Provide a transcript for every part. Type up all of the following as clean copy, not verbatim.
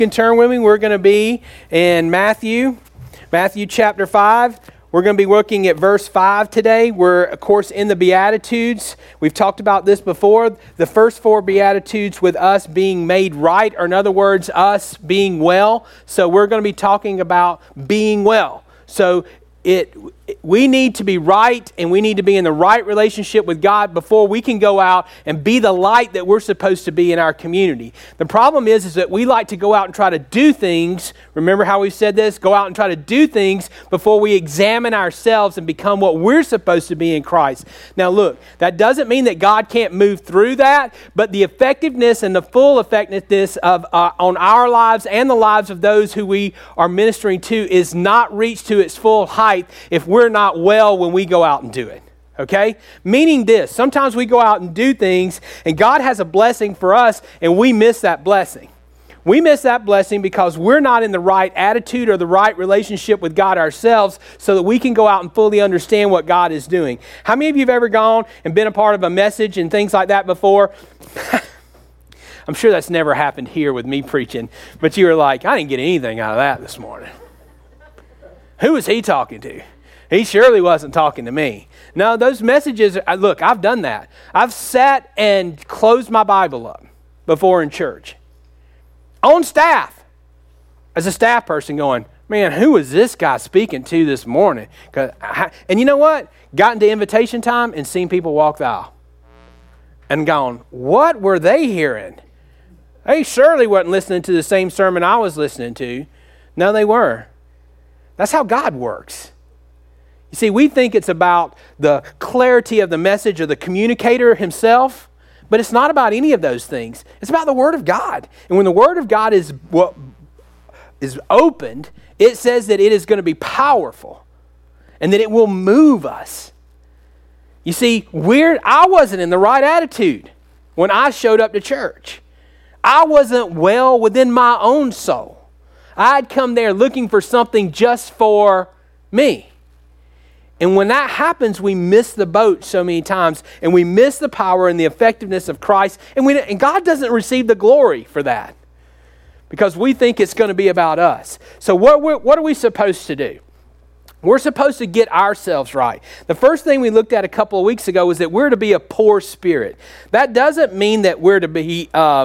You can turn with me. We're going to be in Matthew chapter 5. We're going to be looking at verse 5 today. We're, of course, in the Beatitudes. We've talked about this before. The first four Beatitudes with us being made right, or in other words, us being well. So we're going to be talking about being well. So we need to be right, and we need to be in the right relationship with God before we can go out and be the light that we're supposed to be in our community. The problem is that we like to go out and try to do things. Remember how we said this? Go out and try to do things before we examine ourselves and become what we're supposed to be in Christ. Now look, that doesn't mean that God can't move through that, but the effectiveness and the full effectiveness of on our lives and the lives of those who we are ministering to is not reached to its full height if we're not well when we go out and do it. Okay? Meaning this, sometimes we go out and do things and God has a blessing for us and we miss that blessing. We miss that blessing because we're not in the right attitude or the right relationship with God ourselves so that we can go out and fully understand what God is doing. How many of you have ever gone and been a part of a message and things like that before? I'm sure that's never happened here with me preaching, but you were like, I didn't get anything out of that this morning. Who was he talking to? He surely wasn't talking to me. No, those messages, look, I've done that. I've sat and closed my Bible up before in church. On staff. As a staff person going, man, who is this guy speaking to this morning? And you know what? Got into invitation time and seen people walk the aisle. And gone, what were they hearing? They surely wasn't listening to the same sermon I was listening to. No, they were. That's how God works. You see, we think it's about the clarity of the message or the communicator himself, but it's not about any of those things. It's about the Word of God. And when the Word of God is what is opened, it says that it is going to be powerful and that it will move us. You see, I wasn't in the right attitude when I showed up to church. I wasn't well within my own soul. I'd come there looking for something just for me. And when that happens, we miss the boat so many times, and we miss the power and the effectiveness of Christ, and God doesn't receive the glory for that because we think it's going to be about us. So what are we supposed to do? We're supposed to get ourselves right. The first thing we looked at a couple of weeks ago was that we're to be a poor spirit. That doesn't mean that we're to be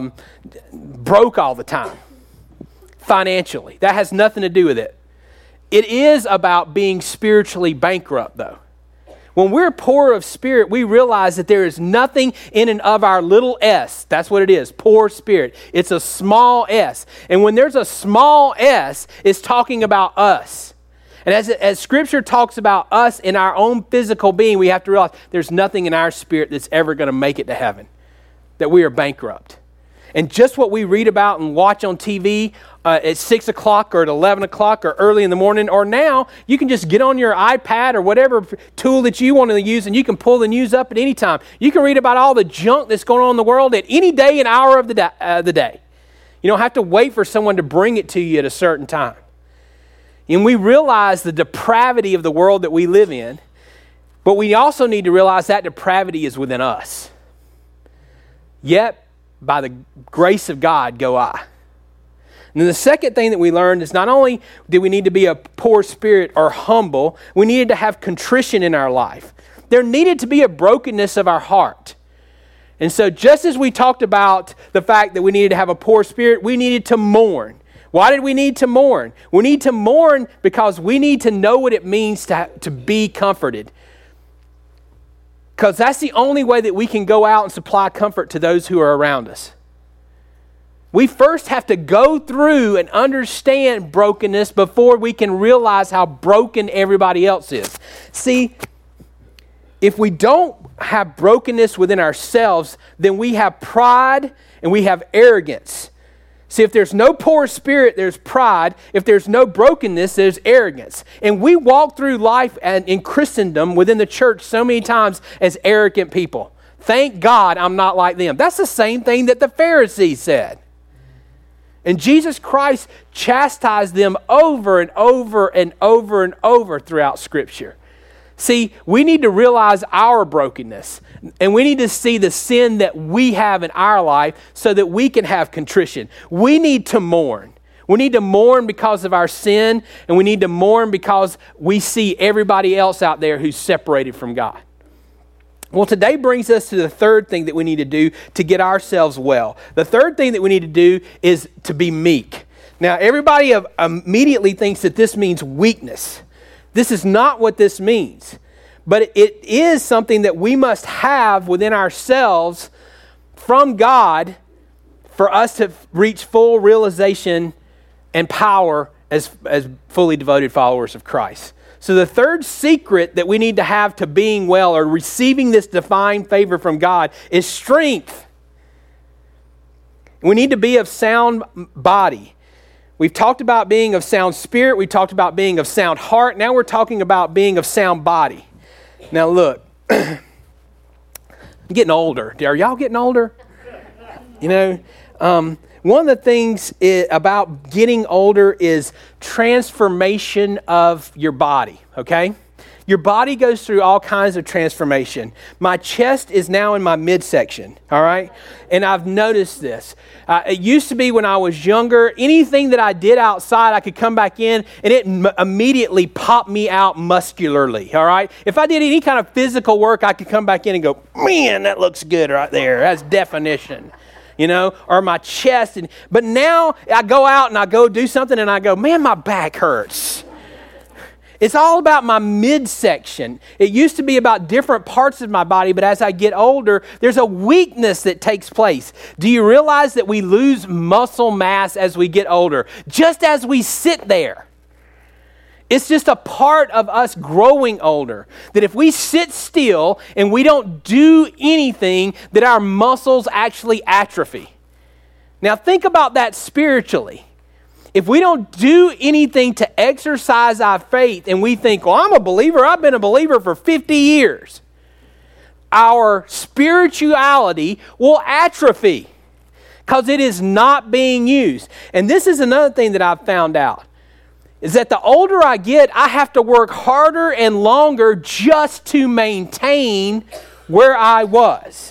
broke all the time. Financially. That has nothing to do with it. It is about being spiritually bankrupt, though. When we're poor of spirit, we realize that there is nothing in and of our little s. That's what it is, poor spirit. It's a small s. And when there's a small s, it's talking about us. And as Scripture talks about us in our own physical being, we have to realize there's nothing in our spirit that's ever going to make it to heaven, that we are bankrupt. And just what we read about and watch on TV at 6 o'clock or at 11 o'clock or early in the morning, or now, you can just get on your iPad or whatever tool that you want to use and you can pull the news up at any time. You can read about all the junk that's going on in the world at any day and hour of the day. You don't have to wait for someone to bring it to you at a certain time. And we realize the depravity of the world that we live in, but we also need to realize that depravity is within us. Yet, by the grace of God go I. And then the second thing that we learned is not only did we need to be a poor spirit or humble, we needed to have contrition in our life. There needed to be a brokenness of our heart. And so just as we talked about the fact that we needed to have a poor spirit, we needed to mourn. Why did we need to mourn? We need to mourn because we need to know what it means to be comforted. Because that's the only way that we can go out and supply comfort to those who are around us. We first have to go through and understand brokenness before we can realize how broken everybody else is. See, if we don't have brokenness within ourselves, then we have pride and we have arrogance. See, if there's no poor spirit, there's pride. If there's no brokenness, there's arrogance. And we walk through life and in Christendom within the church so many times as arrogant people. Thank God I'm not like them. That's the same thing that the Pharisees said. And Jesus Christ chastised them over and over and over and over throughout Scripture. See, we need to realize our brokenness, and we need to see the sin that we have in our life so that we can have contrition. We need to mourn. We need to mourn because of our sin, and we need to mourn because we see everybody else out there who's separated from God. Well, today brings us to the third thing that we need to do to get ourselves well. The third thing that we need to do is to be meek. Now, everybody immediately thinks that this means weakness. This is not what this means. But it is something that we must have within ourselves from God for us to reach full realization and power as fully devoted followers of Christ. So the third secret that we need to have to being well or receiving this divine favor from God is strength. We need to be of sound body. We've talked about being of sound spirit. We talked about being of sound heart. Now we're talking about being of sound body. Now look, I'm getting older. Are y'all getting older? You know, one of the things about getting older is transformation of your body, okay? Your body goes through all kinds of transformation. My chest is now in my midsection, all right? And I've noticed this. It used to be when I was younger, anything that I did outside, I could come back in and it immediately popped me out muscularly, all right? If I did any kind of physical work, I could come back in and go, man, that looks good right there. That's definition. You know, or my chest. But now I go out and I go do something and I go, man, my back hurts. It's all about my midsection. It used to be about different parts of my body, but as I get older, there's a weakness that takes place. Do you realize that we lose muscle mass as we get older? Just as we sit there. It's just a part of us growing older. That if we sit still and we don't do anything, that our muscles actually atrophy. Now think about that spiritually. If we don't do anything to exercise our faith and we think, well, I'm a believer, I've been a believer for 50 years. Our spirituality will atrophy because it is not being used. And this is another thing that I've found out. Is that the older I get, I have to work harder and longer just to maintain where I was.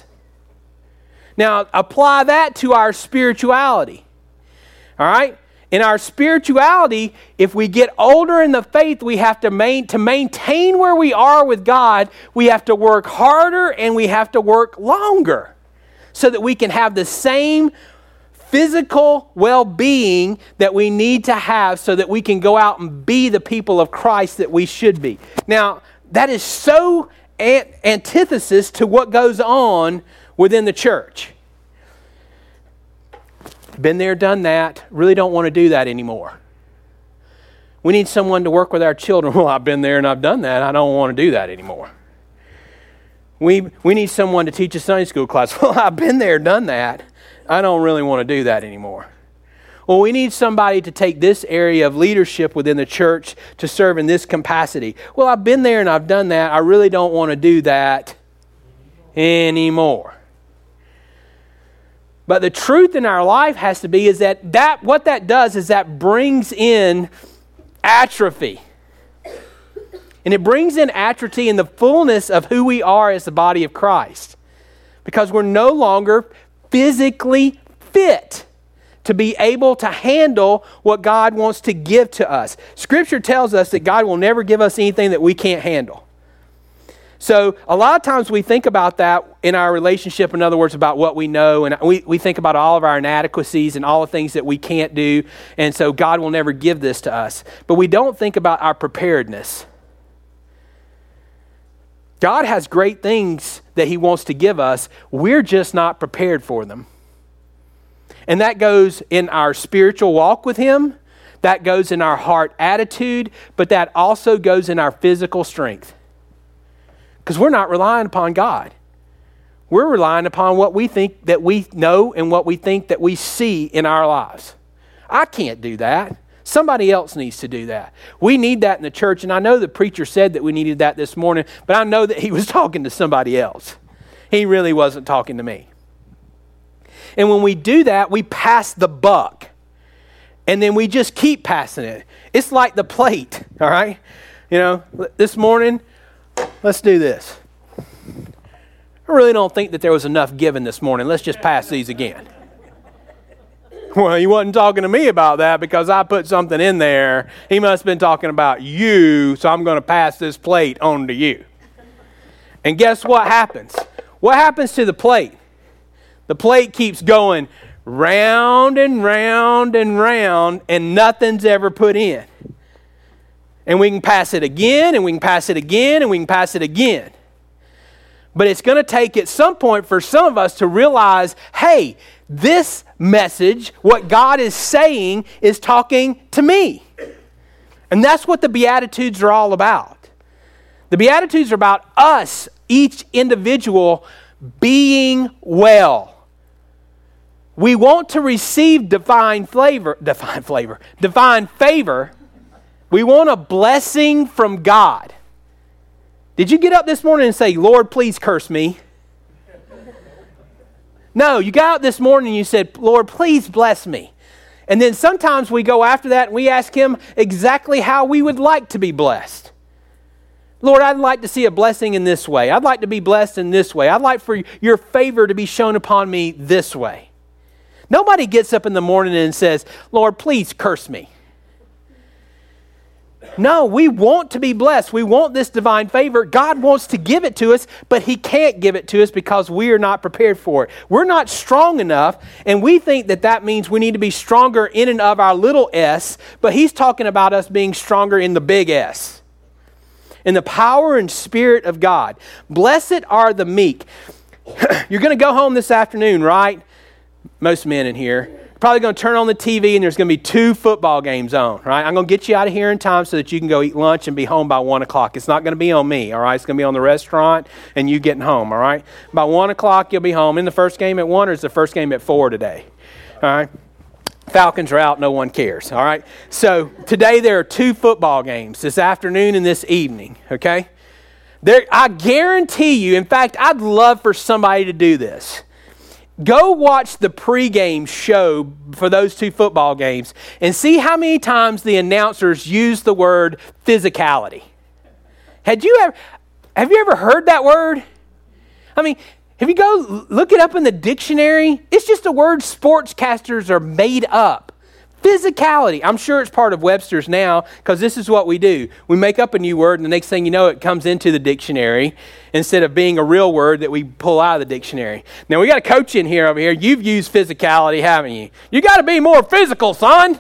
Now, apply that to our spirituality. All right? In our spirituality, if we get older in the faith, we have to maintain where we are with God, we have to work harder and we have to work longer so that we can have the same physical well-being that we need to have so that we can go out and be the people of Christ that we should be. Now, that is so antithesis to what goes on within the church. Been there, done that. Really don't want to do that anymore. We need someone to work with our children. Well, I've been there and I've done that. I don't want to do that anymore. We need someone to teach a Sunday school class. Well, I've been there, done that. I don't really want to do that anymore. Well, we need somebody to take this area of leadership within the church to serve in this capacity. Well, I've been there and I've done that. I really don't want to do that anymore. But the truth in our life has to be is that what that does is that brings in atrophy. And it brings in atrophy in the fullness of who we are as the body of Christ. Because we're no longer physically fit to be able to handle what God wants to give to us. Scripture tells us that God will never give us anything that we can't handle. So a lot of times we think about that in our relationship, in other words, about what we know, and we think about all of our inadequacies and all the things that we can't do, and so God will never give this to us. But we don't think about our preparedness. God has great things that He wants to give us. We're just not prepared for them. And that goes in our spiritual walk with Him. That goes in our heart attitude. But that also goes in our physical strength. Because we're not relying upon God. We're relying upon what we think that we know and what we think that we see in our lives. I can't do that. Somebody else needs to do that. We need that in the church, and I know the preacher said that we needed that this morning, but I know that he was talking to somebody else. He really wasn't talking to me. And when we do that, we pass the buck, and then we just keep passing it. It's like the plate, all right? You know, this morning, let's do this. I really don't think that there was enough given this morning. Let's just pass these again. Well, he wasn't talking to me about that because I put something in there. He must have been talking about you, so I'm going to pass this plate on to you. And guess what happens? What happens to the plate? The plate keeps going round and round and round, and nothing's ever put in. And we can pass it again, and we can pass it again, and we can pass it again. But it's going to take at some point for some of us to realize, hey, this message, what God is saying, is talking to me. And that's what the Beatitudes are all about. The Beatitudes are about us, each individual, being well. We want to receive divine favor. We want a blessing from God. Did you get up this morning and say, Lord, please curse me? No, you got up this morning and you said, Lord, please bless me. And then sometimes we go after that and we ask Him exactly how we would like to be blessed. Lord, I'd like to see a blessing in this way. I'd like to be blessed in this way. I'd like for your favor to be shown upon me this way. Nobody gets up in the morning and says, Lord, please curse me. No, we want to be blessed. We want this divine favor. God wants to give it to us, but He can't give it to us because we are not prepared for it. We're not strong enough, and we think that that means we need to be stronger in and of our little s, but He's talking about us being stronger in the big S, in the power and spirit of God. Blessed are the meek. You're going to go home this afternoon, right? Most men in here. Probably going to turn on the TV and there's going to be 2 football games on, right? I'm going to get you out of here in time so that you can go eat lunch and be home by 1 o'clock. It's not going to be on me, all right? It's going to be on the restaurant and you getting home, all right? By 1 o'clock, you'll be home. In the first game at 1 or is the first game at 4 today? All right? Falcons are out. No one cares, all right? So today there are 2 football games, this afternoon and this evening, okay? I guarantee you, in fact, I'd love for somebody to do this. Go watch the pregame show for those 2 football games and see how many times the announcers use the word physicality. Have you ever heard that word? I mean, if you go look it up in the dictionary, it's just a word sportscasters are made up. Physicality. I'm sure it's part of Webster's now because this is what we do. We make up a new word and the next thing you know it comes into the dictionary instead of being a real word that we pull out of the dictionary. Now we got a coach in here over here. You've used physicality, haven't you? You got to be more physical, son.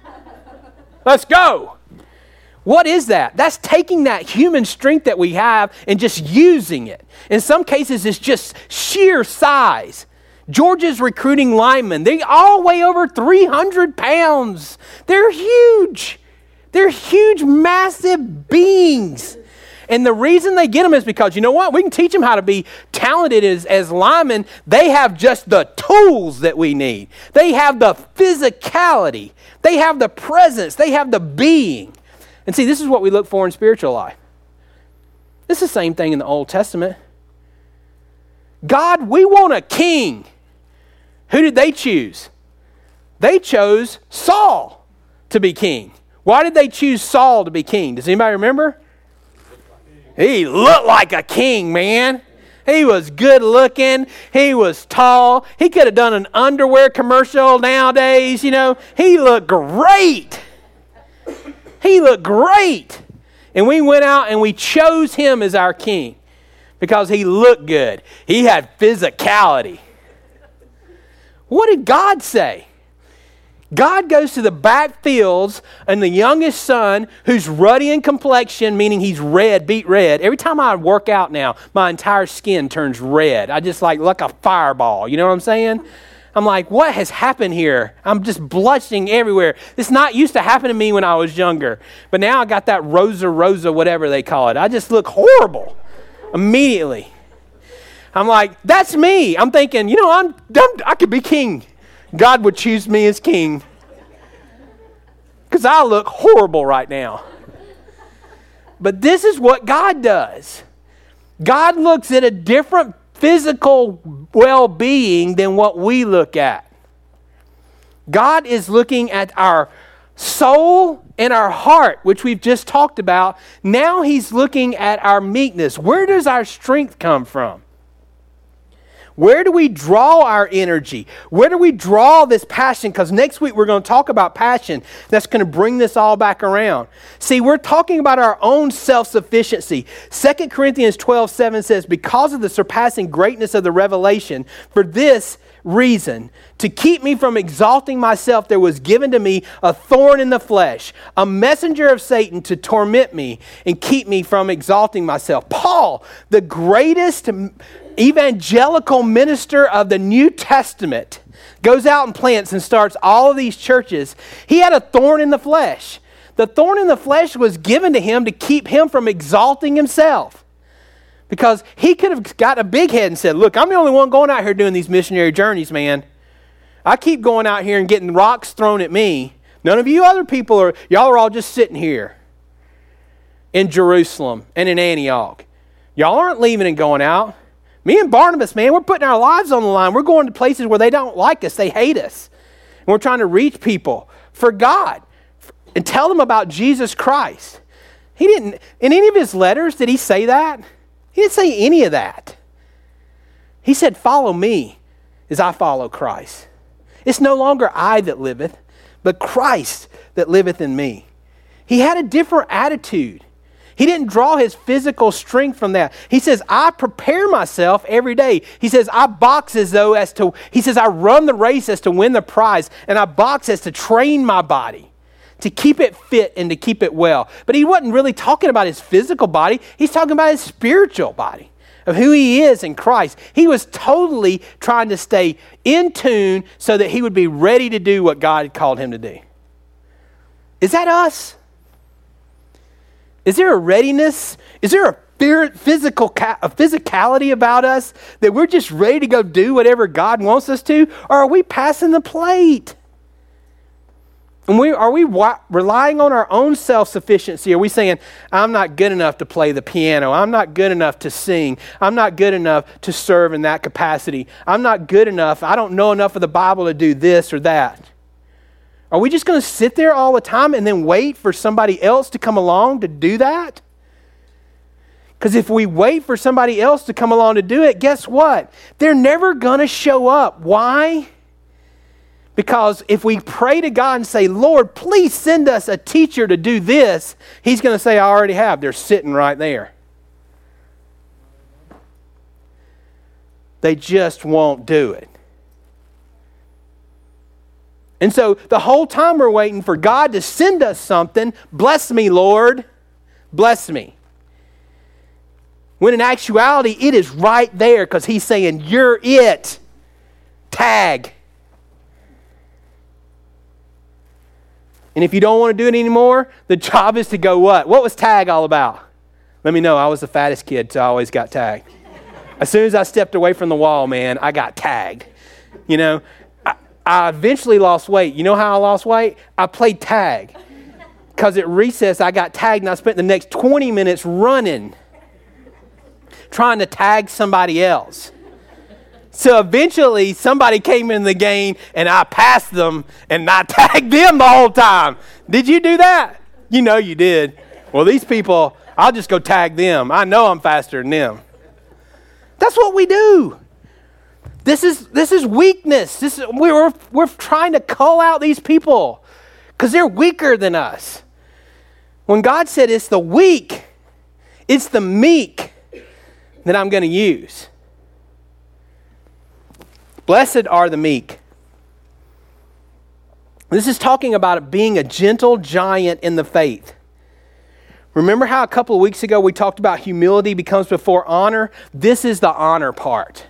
Let's go. What is that? That's taking that human strength that we have and just using it. In some cases it's just sheer size. Georgia's recruiting linemen. They all weigh over 300 pounds. They're huge. They're huge, massive beings. And the reason they get them is because, you know what? We can teach them how to be talented as linemen. They have just the tools that we need. They have the physicality. They have the presence. They have the being. And see, this is what we look for in spiritual life. It's the same thing in the Old Testament. God, we want a king. Who did they choose? They chose Saul to be king. Why did they choose Saul to be king? Does anybody remember? He looked like a king, man. He was good looking. He was tall. He could have done an underwear commercial nowadays, you know. He looked great. He looked great. And we went out and we chose him as our king because he looked good. He had physicality. What did God say? God goes to the back fields and the youngest son who's ruddy in complexion, meaning he's red, beet red. Every time I work out now, my entire skin turns red. I just like a fireball. You know what I'm saying? I'm like, what has happened here? I'm just blushing everywhere. This not used to happen to me when I was younger. But now I got that rosa, whatever they call it. I just look horrible immediately. I'm like, that's me. I'm thinking, you know, I could be king. God would choose me as king. Because I look horrible right now. But this is what God does. God looks at a different physical well-being than what we look at. God is looking at our soul and our heart, which we've just talked about. Now He's looking at our meekness. Where does our strength come from? Where do we draw our energy? Where do we draw this passion? Because next week we're going to talk about passion. That's going to bring this all back around. See, we're talking about our own self-sufficiency. 2 Corinthians 12:7 says, because of the surpassing greatness of the revelation, for this reason, to keep me from exalting myself, there was given to me a thorn in the flesh, a messenger of Satan to torment me and keep me from exalting myself. Paul, the greatest evangelical minister of the New Testament, goes out and plants and starts all of these churches. He had a thorn in the flesh. The thorn in the flesh was given to him to keep him from exalting himself. Because he could have got a big head and said, look, I'm the only one going out here doing these missionary journeys, man. I keep going out here and getting rocks thrown at me. None of you other people y'all are all just sitting here in Jerusalem and in Antioch. Y'all aren't leaving and going out. Me and Barnabas, man, we're putting our lives on the line. We're going to places where they don't like us. They hate us. And we're trying to reach people for God and tell them about Jesus Christ. He didn't, in any of his letters, did he say that? He didn't say any of that. He said, follow me as I follow Christ. It's no longer I that liveth, but Christ that liveth in me. He had a different attitude. He didn't draw his physical strength from that. He says, I prepare myself every day. He says, I box he says, I run the race as to win the prize, and I box as to train my body, to keep it fit and to keep it well. But he wasn't really talking about his physical body. He's talking about his spiritual body, of who he is in Christ. He was totally trying to stay in tune so that he would be ready to do what God had called him to do. Is that us? Is there a readiness? Is there a physicality about us that we're just ready to go do whatever God wants us to? Or are we passing the plate? And are we relying on our own self-sufficiency? Are we saying, I'm not good enough to play the piano. I'm not good enough to sing. I'm not good enough to serve in that capacity. I'm not good enough. I don't know enough of the Bible to do this or that. Are we just going to sit there all the time and then wait for somebody else to come along to do that? Because if we wait for somebody else to come along to do it, guess what? They're never going to show up. Why? Because if we pray to God and say, Lord, please send us a teacher to do this, he's going to say, I already have. They're sitting right there. They just won't do it. And so the whole time we're waiting for God to send us something, bless me, Lord, bless me. When in actuality, it is right there because he's saying, you're it. Tag. And if you don't want to do it anymore, the job is to go what? What was tag all about? Let me know. I was the fattest kid, so I always got tagged. As soon as I stepped away from the wall, man, I got tagged. You know, I eventually lost weight. You know how I lost weight? I played tag. Because at recess, I got tagged and I spent the next 20 minutes running, trying to tag somebody else. So eventually, somebody came in the game and I passed them and I tagged them the whole time. Did you do that? You know you did. Well, these people, I'll just go tag them. I know I'm faster than them. That's what we do. This is weakness. We're trying to call out these people because they're weaker than us. When God said it's the weak, it's the meek that I'm going to use. Blessed are the meek. This is talking about it being a gentle giant in the faith. Remember how a couple of weeks ago we talked about humility becomes before honor? This is the honor part.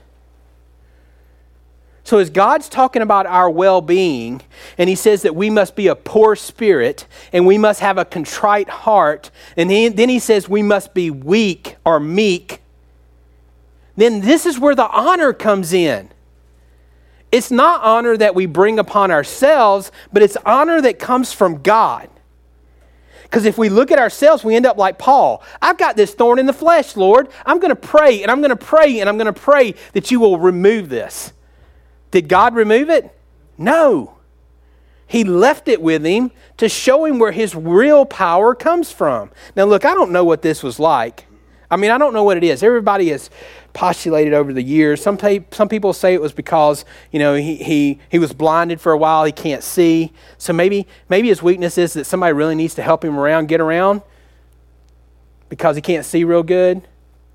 So as God's talking about our well-being, and he says that we must be a poor spirit, and we must have a contrite heart, and then he says we must be weak or meek, then this is where the honor comes in. It's not honor that we bring upon ourselves, but it's honor that comes from God. Because if we look at ourselves, we end up like Paul. I've got this thorn in the flesh, Lord. I'm going to pray, and I'm going to pray, and I'm going to pray that you will remove this. Did God remove it? No. He left it with him to show him where his real power comes from. Now look, I don't know what this was like. I mean, I don't know what it is. Everybody has postulated over the years. Some people say it was because, he was blinded for a while. He can't see. So maybe his weakness is that somebody really needs to help him get around because he can't see real good.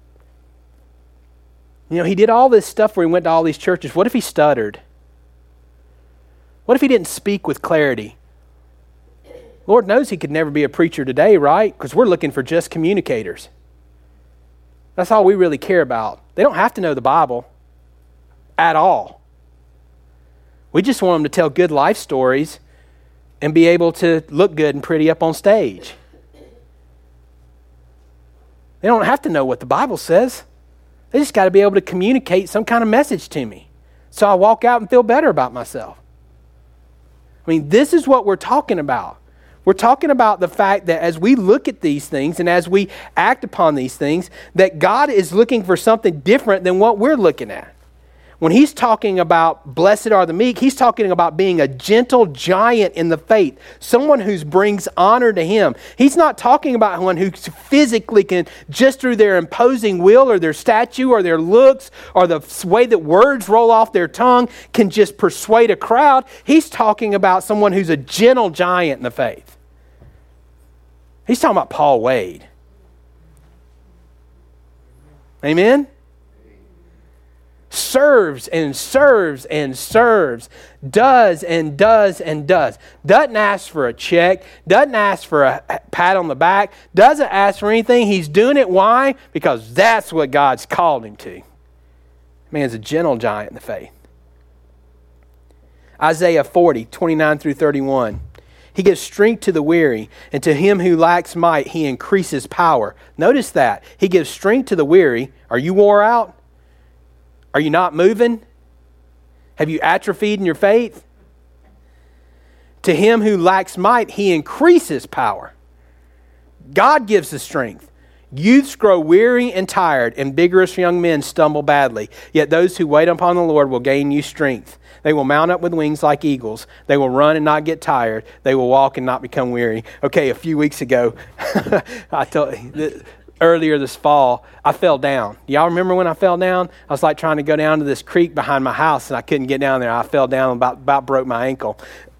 He did all this stuff where he went to all these churches. What if he stuttered? What if he didn't speak with clarity? Lord knows he could never be a preacher today, right? Because we're looking for just communicators. That's all we really care about. They don't have to know the Bible at all. We just want them to tell good life stories and be able to look good and pretty up on stage. They don't have to know what the Bible says. They just got to be able to communicate some kind of message to me so I walk out and feel better about myself. I mean, this is what we're talking about. We're talking about the fact that as we look at these things and as we act upon these things, that God is looking for something different than what we're looking at. When he's talking about blessed are the meek, he's talking about being a gentle giant in the faith, someone who brings honor to him. He's not talking about one who physically can, just through their imposing will or their stature or their looks or the way that words roll off their tongue, can just persuade a crowd. He's talking about someone who's a gentle giant in the faith. He's talking about Paul Wade. Amen? Serves and serves and serves, does and does and does. Doesn't ask for a check, doesn't ask for a pat on the back, doesn't ask for anything. He's doing it. Why? Because that's what God's called him to. Man's a gentle giant in the faith. Isaiah 40, 29 through 31. He gives strength to the weary, and to him who lacks might, he increases power. Notice that. He gives strength to the weary. Are you wore out? Are you not moving? Have you atrophied in your faith? To him who lacks might, he increases power. God gives the strength. Youths grow weary and tired, and vigorous young men stumble badly. Yet those who wait upon the Lord will gain new strength. They will mount up with wings like eagles. They will run and not get tired. They will walk and not become weary. Okay, a few weeks ago, earlier this fall, I fell down. Do y'all remember when I fell down? I was like trying to go down to this creek behind my house, and I couldn't get down there. I fell down and about broke my ankle.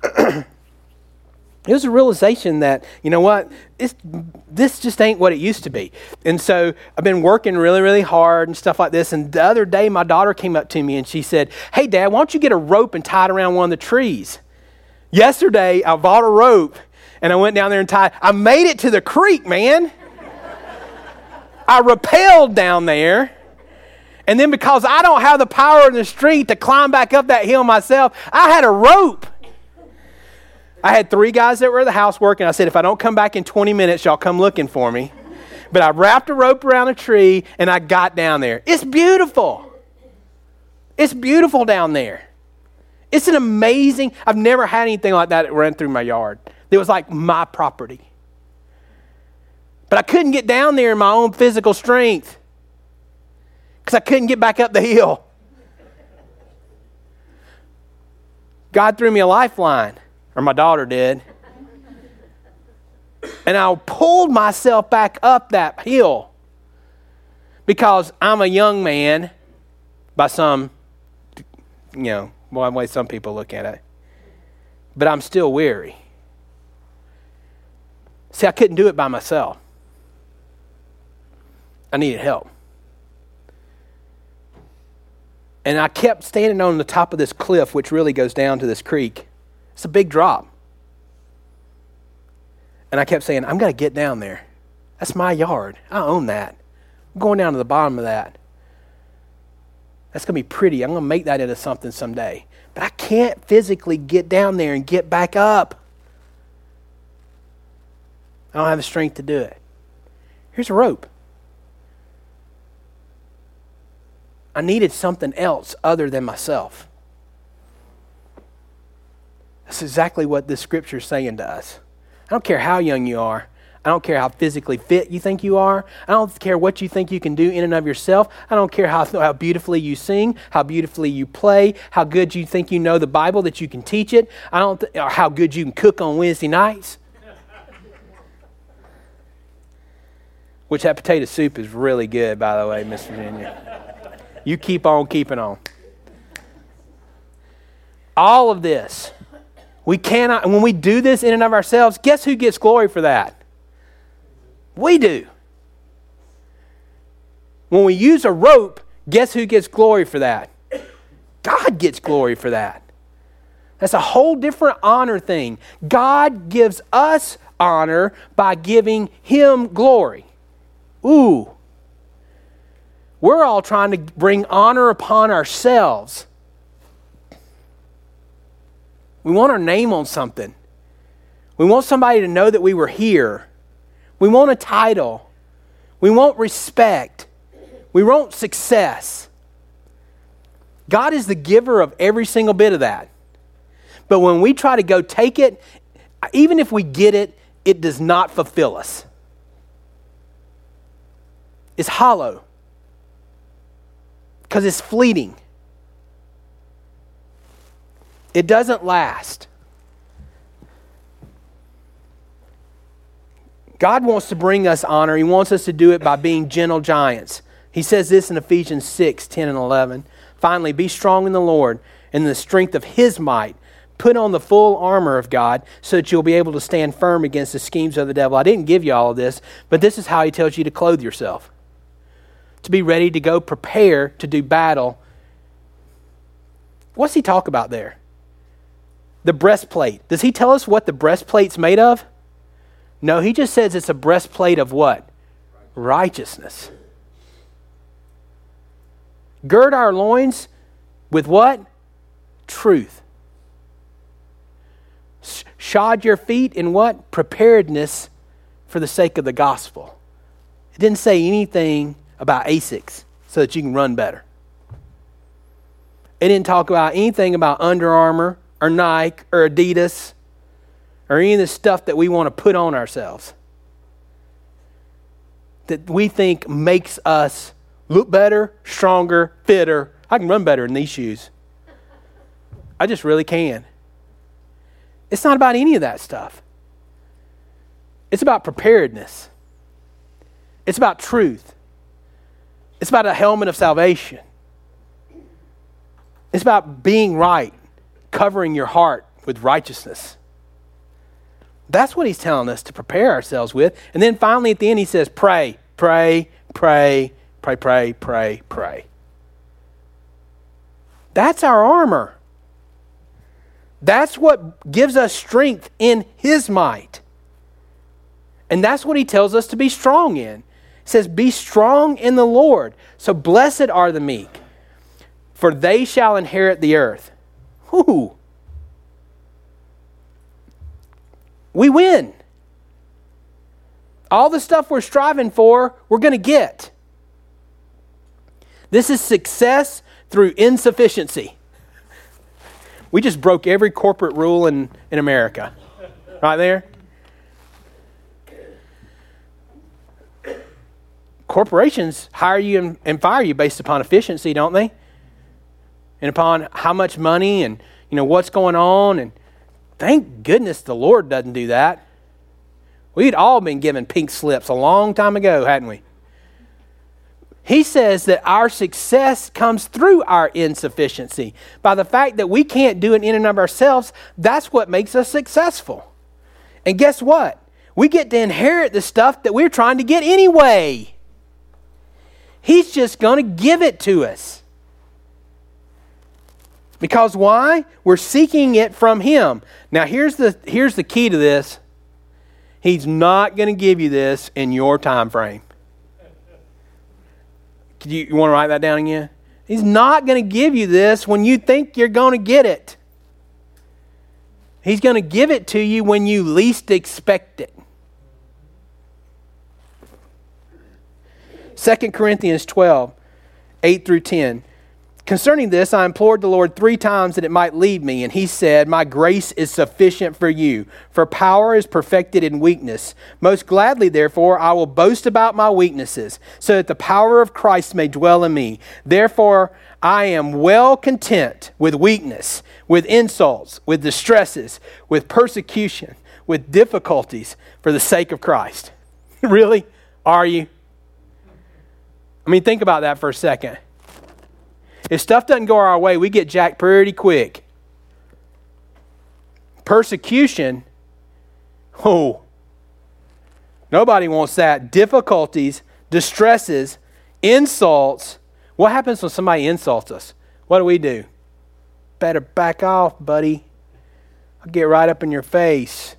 It was a realization that, you know what, this just ain't what it used to be. And so I've been working really, really hard and stuff like this. And the other day, my daughter came up to me and she said, "Hey, Dad, why don't you get a rope and tie it around one of the trees?" Yesterday, I bought a rope and I went down there and tied. I made it to the creek, man. I rappelled down there. And then because I don't have the power in the street to climb back up that hill myself, I had a rope. I had 3 guys that were at the house working. I said, if I don't come back in 20 minutes, y'all come looking for me. But I wrapped a rope around a tree and I got down there. It's beautiful. It's beautiful down there. It's an amazing, I've never had anything like that run through my yard. It was like my property. But I couldn't get down there in my own physical strength because I couldn't get back up the hill. God threw me a lifeline. Or my daughter did. And I pulled myself back up that hill because I'm a young man by some, way some people look at it. But I'm still weary. See, I couldn't do it by myself. I needed help. And I kept standing on the top of this cliff, which really goes down to this creek. It's a big drop. And I kept saying, I'm going to get down there. That's my yard. I own that. I'm going down to the bottom of that. That's going to be pretty. I'm going to make that into something someday. But I can't physically get down there and get back up. I don't have the strength to do it. Here's a rope. I needed something else other than myself. That's exactly what this scripture is saying to us. I don't care how young you are. I don't care how physically fit you think you are. I don't care what you think you can do in and of yourself. I don't care how beautifully you sing, how beautifully you play, how good you think you know the Bible, that you can teach it. Or how good you can cook on Wednesday nights. Which that potato soup is really good, by the way, Miss Virginia. You keep on keeping on. All of this, we cannot, when we do this in and of ourselves, guess who gets glory for that? We do. When we use a rope, guess who gets glory for that? God gets glory for that. That's a whole different honor thing. God gives us honor by giving Him glory. Ooh. We're all trying to bring honor upon ourselves. We want our name on something. We want somebody to know that we were here. We want a title. We want respect. We want success. God is the giver of every single bit of that. But when we try to go take it, even if we get it, it does not fulfill us. It's hollow. Because it's fleeting. It doesn't last. God wants to bring us honor. He wants us to do it by being gentle giants. He says this in Ephesians 6, 10 and 11. Finally, be strong in the Lord and in the strength of His might. Put on the full armor of God so that you'll be able to stand firm against the schemes of the devil. I didn't give you all of this, but this is how He tells you to clothe yourself. To be ready to go prepare to do battle. What's He talk about there? The breastplate. Does He tell us what the breastplate's made of? No, He just says it's a breastplate of what? Righteousness. Gird our loins with what? Truth. Shod your feet in what? Preparedness for the sake of the gospel. It didn't say anything about Asics so that you can run better. It didn't talk about anything about Under Armour or Nike or Adidas or any of the stuff that we want to put on ourselves that we think makes us look better, stronger, fitter. I can run better in these shoes. I just really can. It's not about any of that stuff. It's about preparedness. It's about truth. It's about a helmet of salvation. It's about being right, covering your heart with righteousness. That's what He's telling us to prepare ourselves with. And then finally at the end He says, pray, pray, pray, pray, pray, pray, pray. That's our armor. That's what gives us strength in His might. And that's what He tells us to be strong in. He says, be strong in the Lord. So blessed are the meek, for they shall inherit the earth. Whoo! We win. All the stuff we're striving for, we're going to get. This is success through insufficiency. We just broke every corporate rule in America. Right there. Corporations hire you and fire you based upon efficiency, don't they? And upon how much money and what's going on. And thank goodness the Lord doesn't do that. We'd all been given pink slips a long time ago, hadn't we? He says that our success comes through our insufficiency. By the fact that we can't do it in and of ourselves, that's what makes us successful. And guess what? We get to inherit the stuff that we're trying to get anyway. He's just going to give it to us. Because why? We're seeking it from Him. Now here's the key to this. He's not going to give you this in your time frame. You want to write that down again? He's not going to give you this when you think you're going to get it. He's going to give it to you when you least expect it. 2 Corinthians 12, 8 through 10. Concerning this, I implored the Lord 3 times that it might lead me, and He said, my grace is sufficient for you, for power is perfected in weakness. Most gladly, therefore, I will boast about my weaknesses, so that the power of Christ may dwell in me. Therefore, I am well content with weakness, with insults, with distresses, with persecution, with difficulties, for the sake of Christ. Really? Are you? mean, think about that for a second. If stuff doesn't go our way, we get jacked pretty quick. Persecution, nobody wants that. Difficulties, distresses, insults. What happens when somebody insults us? What do? Better back off, buddy. I'll get right up in your face.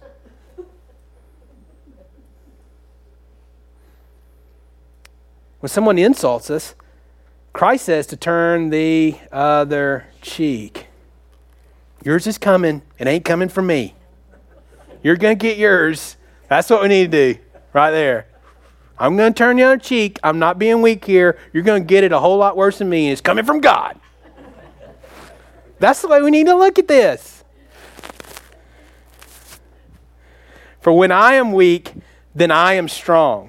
When someone insults us, Christ says to turn the other cheek. Yours is coming. It ain't coming from me. You're going to get yours. That's what we need to do right there. I'm going to turn the other cheek. I'm not being weak here. You're going to get it a whole lot worse than me. And it's coming from God. That's the way we need to look at this. For when I am weak, then I am strong.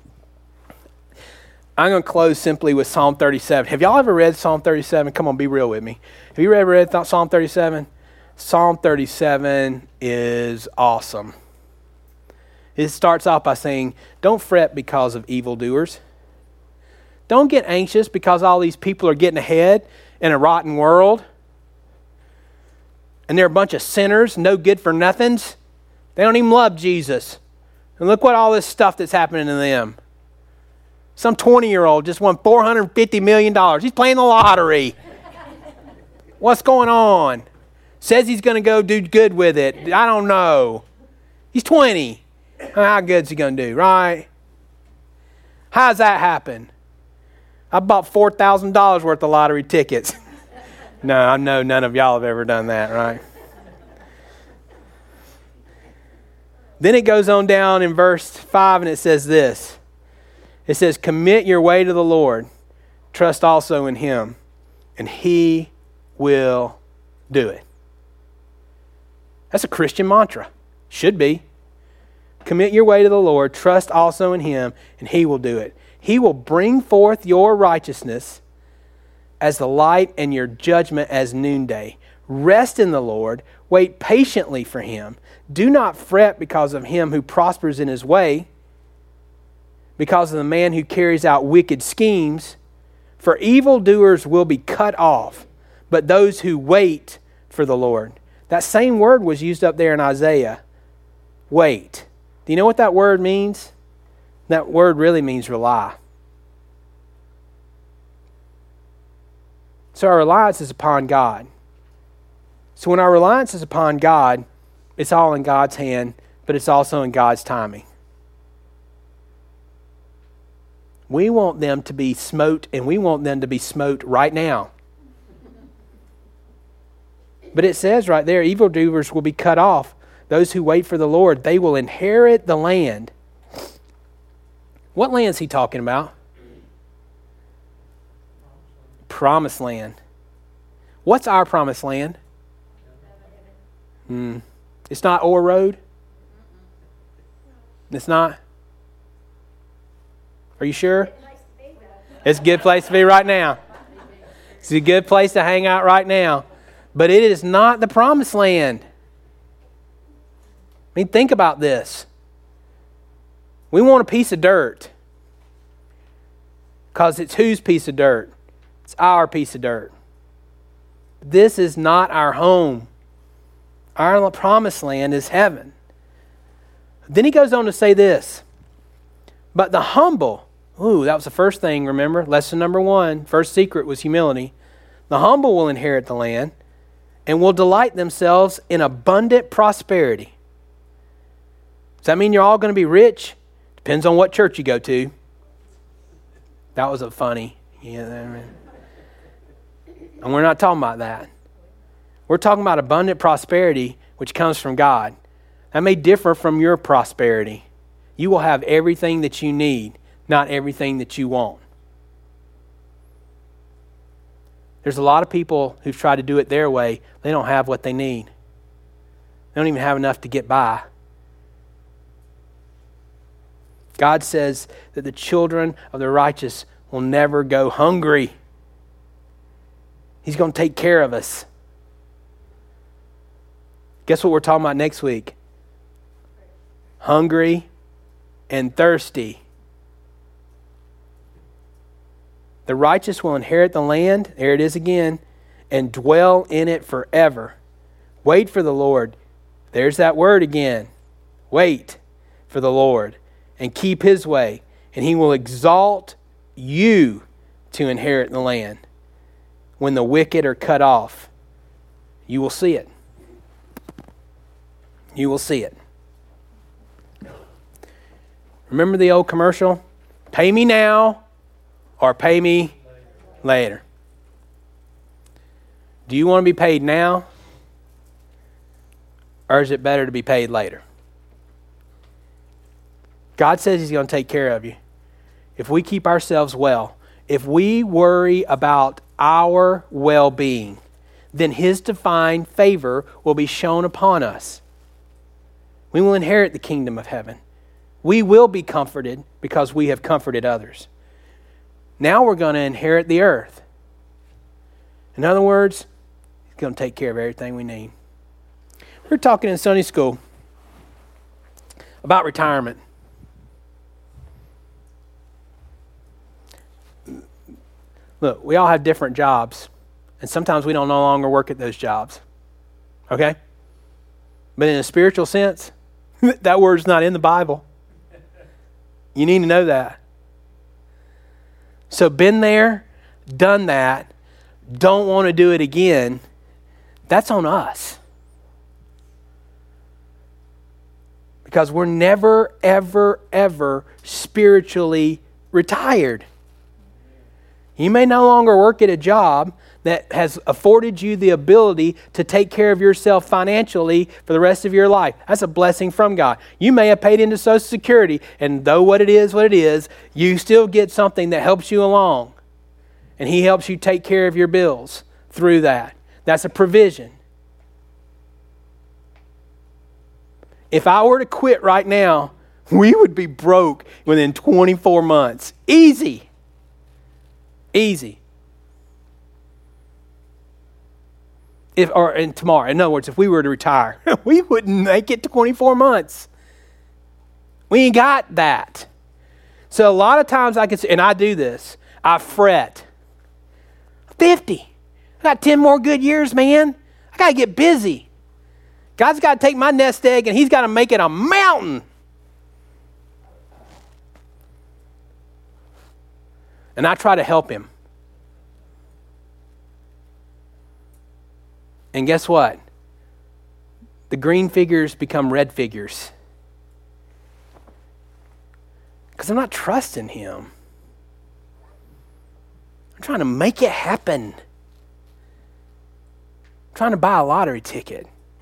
I'm going to close simply with Psalm 37. Have y'all ever read Psalm 37? Come on, be real with me. Have you ever read Psalm 37? Psalm 37 is awesome. It starts off by saying, don't fret because of evildoers. Don't get anxious because all these people are getting ahead in a rotten world. And they're a bunch of sinners, no good for nothings. They don't even love Jesus. And look what all this stuff that's happening to them. Some 20-year-old just won $450 million. He's playing the lottery. What's going on? Says he's going to go do good with it. I don't know. He's 20. How good's he going to do, right? How does that happen? I bought $4,000 worth of lottery tickets. No, I know none of y'all have ever done that, right? Then it goes on down in verse 5 and it says this. It says, commit your way to the Lord. Trust also in Him, and He will do it. That's a Christian mantra. Should be. Commit your way to the Lord. Trust also in Him, and He will do it. He will bring forth your righteousness as the light and your judgment as noonday. Rest in the Lord. Wait patiently for Him. Do not fret because of him who prospers in his way, because of the man who carries out wicked schemes. For evildoers will be cut off, but those who wait for the Lord. That same word was used up there in Isaiah. Wait. Do you know what that word means? That word really means rely. So our reliance is upon God. So when our reliance is upon God, it's all in God's hand, but it's also in God's timing. We want them to be smote, and we want them to be smote right now. But it says right there, evildoers will be cut off. Those who wait for the Lord, they will inherit the land. What land is he talking about? Promised land. What's our promised land? It's not Orr Road? It's not? Are you sure? It's a good place to be right now. It's a good place to hang out right now. But it is not the promised land. I mean, think about this. We want a piece of dirt. Because it's whose piece of dirt? It's our piece of dirt. This is not our home. Our promised land is heaven. Then he goes on to say this. But the humble, that was the first thing, remember? Lesson number 1, first secret was humility. The humble will inherit the land and will delight themselves in abundant prosperity. Does that mean you're all going to be rich? Depends on what church you go to. That was a funny. And we're not talking about that. We're talking about abundant prosperity, which comes from God. That may differ from your prosperity. You will have everything that you need, not everything that you want. There's a lot of people who've tried to do it their way. They don't have what they need. They don't even have enough to get by. God says that the children of the righteous will never go hungry. He's going to take care of us. Guess what we're talking about next week? Hungry and thirsty. The righteous will inherit the land, there it is again, and dwell in it forever. Wait for the Lord. There's that word again. Wait for the Lord and keep his way, and he will exalt you to inherit the land. When the wicked are cut off, you will see it. You will see it. Remember the old commercial? Pay me now or pay me later. Do you want to be paid now? Or is it better to be paid later? God says he's going to take care of you. If we keep ourselves well, if we worry about our well-being, then his divine favor will be shown upon us. We will inherit the kingdom of heaven. We will be comforted because we have comforted others. Now we're going to inherit the earth. In other words, he's going to take care of everything we need. We were talking in Sunday school about retirement. Look, we all have different jobs, and sometimes we don't no longer work at those jobs. Okay? But in a spiritual sense, that word's not in the Bible. You need to know that. So been there, done that, don't want to do it again. That's on us. Because we're never, ever, ever spiritually retired. You may no longer work at a job that has afforded you the ability to take care of yourself financially for the rest of your life. That's a blessing from God. You may have paid into Social Security, and though what it is, you still get something that helps you along. And he helps you take care of your bills through that. That's a provision. If I were to quit right now, we would be broke within 24 months. Easy. Tomorrow, in other words, if we were to retire, we wouldn't make it 24 months. We ain't got that. So a lot of times and I do this, I fret. 50. I got 10 more good years, man. I got to get busy. God's got to take my nest egg and he's got to make it a mountain. And I try to help him. And guess what? The green figures become red figures. Because I'm not trusting him. I'm trying to make it happen. I'm trying to buy a lottery ticket.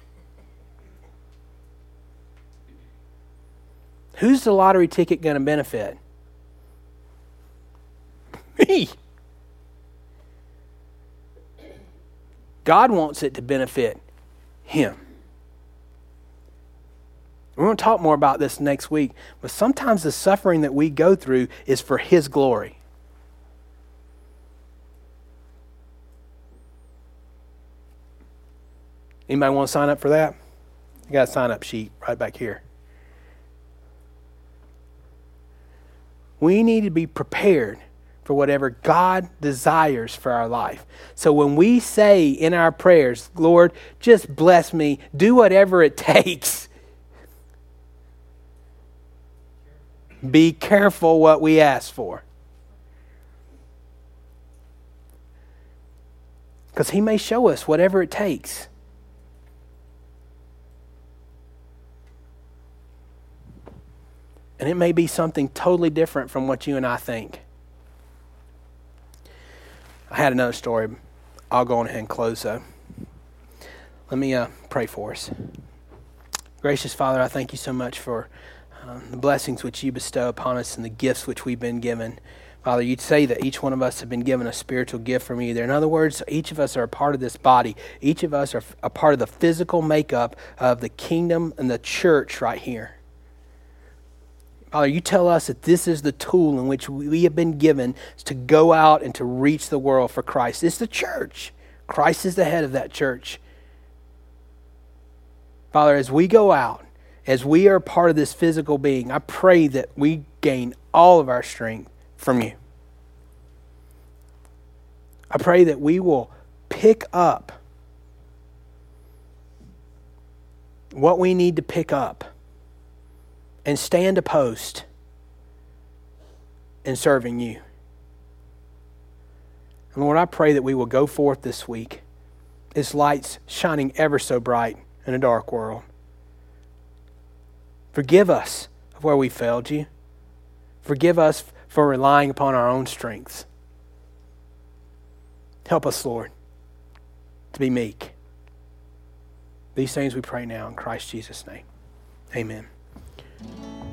Who's the lottery ticket going to benefit? Me. God wants it to benefit him. We're going to talk more about this next week, but sometimes the suffering that we go through is for his glory. Anybody want to sign up for that? You got a sign-up sheet right back here. We need to be prepared for whatever God desires for our life. So when we say in our prayers, Lord, just bless me, do whatever it takes. Be careful what we ask for. Because he may show us whatever it takes. And it may be something totally different from what you and I think. I had another story. I'll go on ahead and close though. Let me pray for us. Gracious Father, I thank you so much for the blessings which you bestow upon us and the gifts which we've been given. Father, you'd say that each one of us have been given a spiritual gift from you there. In other words, each of us are a part of this body. Each of us are a part of the physical makeup of the kingdom and the church right here. Father, you tell us that this is the tool in which we have been given to go out and to reach the world for Christ. It's the church. Christ is the head of that church. Father, as we go out, as we are part of this physical being, I pray that we gain all of our strength from you. I pray that we will pick up what we need to pick up and stand a post in serving you. And Lord, I pray that we will go forth this week as lights shining ever so bright in a dark world. Forgive us of where we failed you. Forgive us for relying upon our own strengths. Help us, Lord, to be meek. These things we pray now in Christ Jesus' name. Amen.